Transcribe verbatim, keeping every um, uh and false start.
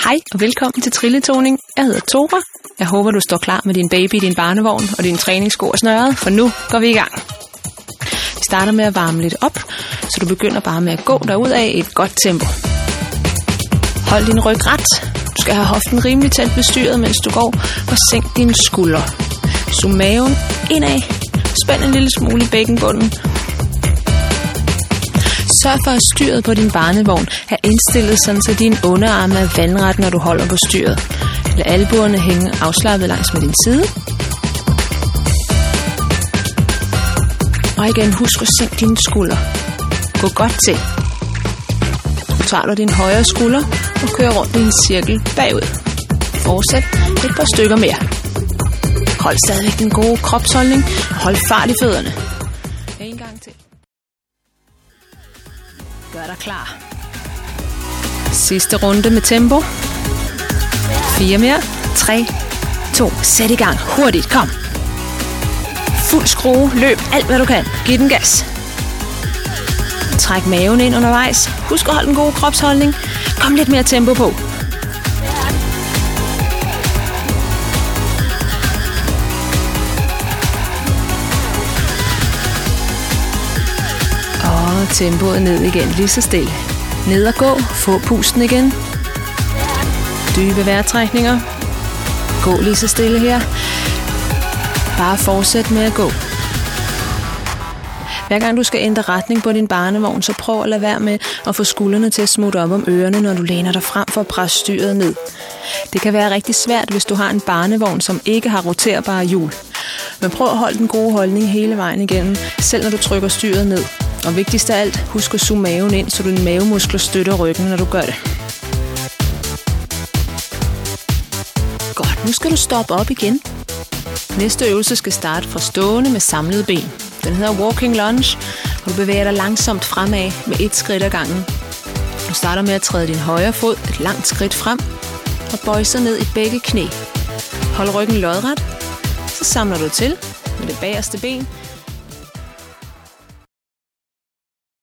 Hej og velkommen til Trilletoning. Jeg hedder Tora. Jeg håber, du står klar med din baby i din barnevogn og din træningssko er snørret, for nu går vi i gang. Vi starter med at varme lidt op, så du begynder bare med at gå derudad i et godt tempo. Hold din ryg ret. Du skal have hoften rimelig tæt ved styret, mens du går, og sænk dine skuldre. Zoom maven indad. Spænd en lille smule i bækkenbunden. Sørg for, at styret på din barnevogn er indstillet sådan, så dine underarme er vandret, når du holder på styret. Lad albuerne hænge afslappet langs med din side. Og igen, husk at sænke dine skuldre. Gå godt til. Nu tager du din højre skulder og kører rundt i en cirkel bagud. Fortsæt et par stykker mere. Hold stadigvæk den gode kropsholdning og hold fart i fødderne. En gang til. Gør dig klar. Sidste runde med tempo. Fire mere. Tre, to. Sæt i gang. Hurtigt. Kom. Fuld skrue. Løb alt, hvad du kan. Giv den gas. Træk maven ind undervejs. Husk at holde den gode kropsholdning. Kom lidt mere tempo på. Og tempoet ned igen, lige så stille. Ned og gå, få pusten igen. Dybe vejrtrækninger. Gå lige så stille her. Bare fortsæt med at gå. Hver gang du skal ændre retning på din barnevogn, så prøv at lade være med at få skuldrene til at smutte op om ørerne, når du læner dig frem for at presse styret ned. Det kan være rigtig svært, hvis du har en barnevogn, som ikke har roterbare hjul. Men prøv at holde den gode holdning hele vejen igennem, selv når du trykker styret ned. Og vigtigst af alt, husk at zoome maven ind, så dine mavemuskler støtter ryggen, når du gør det. Godt, nu skal du stoppe op igen. Næste øvelse skal starte fra stående med samlede ben. Den hedder walking lunge, og du bevæger dig langsomt fremad med et skridt ad gangen. Du starter med at træde din højre fod et langt skridt frem og bøje sig ned i begge knæ. Hold ryggen lodret, så samler du til med det bagerste ben